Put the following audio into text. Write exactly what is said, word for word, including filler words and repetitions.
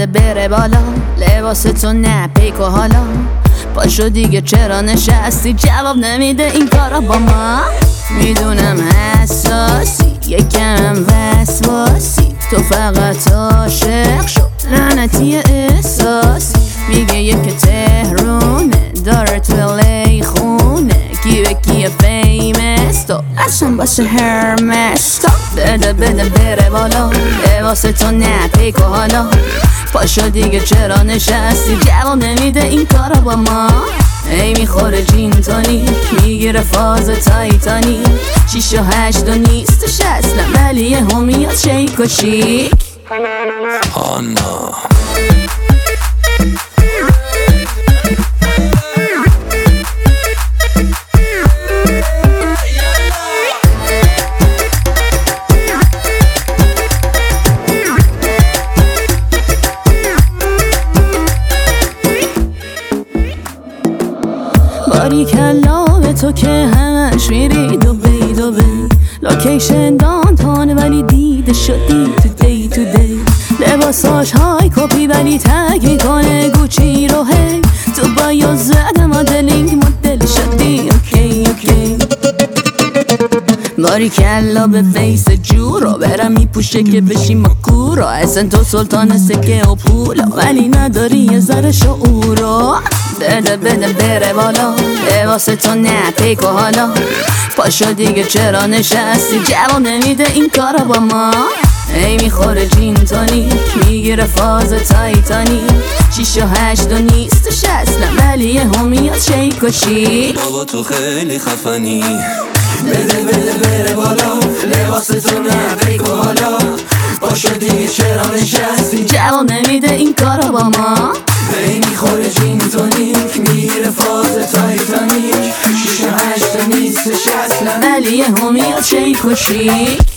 بره بالا، لباس تو نه پیک و حالا پاشو دیگه چرا نشستی، جواب نمیده این کارا با ما. میدونم حساسی یکم وسواسی، تو فقط عاشق شو لعنتی احساسی. میگه یک تهرونه داره تو لی خونه، کیه کیه فیمس تو اصلا باشه هرمس تو. بده بده بره بالا، لباس تو نه پیک و حالا پاشو دیگه چرا نشستی، جواب نمیده این کارا با ما. ای میخوره جین تونیک، میگیره فاز تایتانی، شیش و هشت و نیستش اصلا ولی یه همیاد شیک و شیک. آنا باریکلا به تو که همش میری دوبی دوبی، لوکیشن دانتان ولی دیده شدی تو دی تو دی، لباساش های کپی ولی تگ میکنه گوچی رو هی، تو بایو زده مدلینگ مدل شدی اوکی اوکی. باریکلا به فیس جورو برم میپوشه که بشی مکورو، اصلا تو سلطان سکه و پولا ولی نداری یه ذره شعورو. بده بده بره بالا، لباس تو نه پیک و حالا پاشو دیگه چرا نشستی، جواب نمیده این کارا با ما. ای میخوره جین تونیک، میگیره فاز تایتانی، شیش و هشت و نیستش اصلا ولی یه همیاد شیک و شیک. بابا تو خیلی خفنی، بده بده بره بالا، لباس تو نه پیک و حالا پاشو دیگه چرا نشستی، جواب نمیده این کارا با ما. ای میخوره جین تونیک، میگیره فاز تایتانیک، شیش و هشت و نیستش اصلا ولی یه همیاد شیک و شیک.